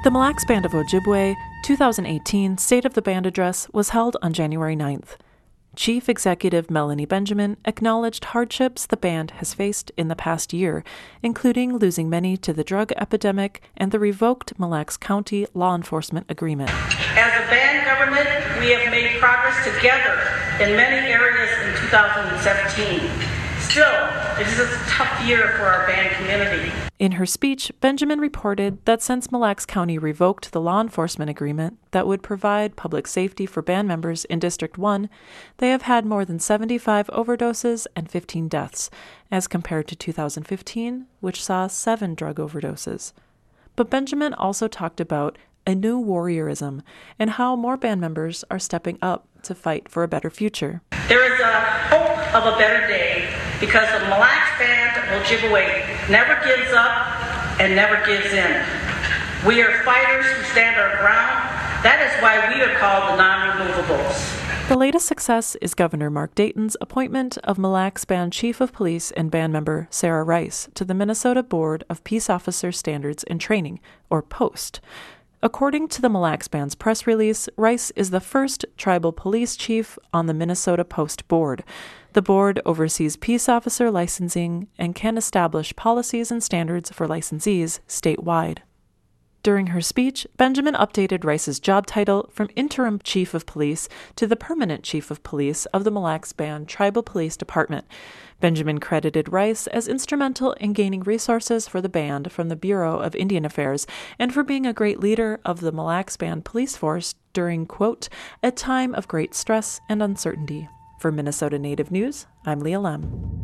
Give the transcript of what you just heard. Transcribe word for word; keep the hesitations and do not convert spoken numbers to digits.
The Mille Lacs Band of Ojibwe two thousand eighteen State of the Band Address was held on January ninth. Chief Executive Melanie Benjamin acknowledged hardships the band has faced in the past year, including losing many to the drug epidemic and the revoked Mille Lacs County Law Enforcement Agreement. As a band government, we have made progress together in many areas in two thousand seventeen. Still, this is a tough year for our band community. In her speech, Benjamin reported that since Mille Lacs County revoked the law enforcement agreement that would provide public safety for band members in District one, they have had more than seventy-five overdoses and fifteen deaths, as compared to two thousand fifteen, which saw seven drug overdoses. But Benjamin also talked about a new warriorism and how more band members are stepping up to fight for a better future. There is a hope of a better day because the Mille Lacs Band of Ojibwe never gives up and never gives in. We are fighters who stand our ground. That is why we are called the non-removables. The latest success is Governor Mark Dayton's appointment of Mille Lacs Band Chief of Police and band member Sarah Rice to the Minnesota Board of Peace Officer Standards and Training, or POST. According to the Mille Lacs Band's press release, Rice is the first tribal police chief on the Minnesota Post Board. The board oversees peace officer licensing and can establish policies and standards for licensees statewide. During her speech, Benjamin updated Rice's job title from interim chief of police to the permanent chief of police of the Mille Lacs Band Tribal Police Department. Benjamin credited Rice as instrumental in gaining resources for the band from the Bureau of Indian Affairs and for being a great leader of the Mille Lacs Band police force during, quote, a time of great stress and uncertainty. For Minnesota Native News, I'm Leah Lem.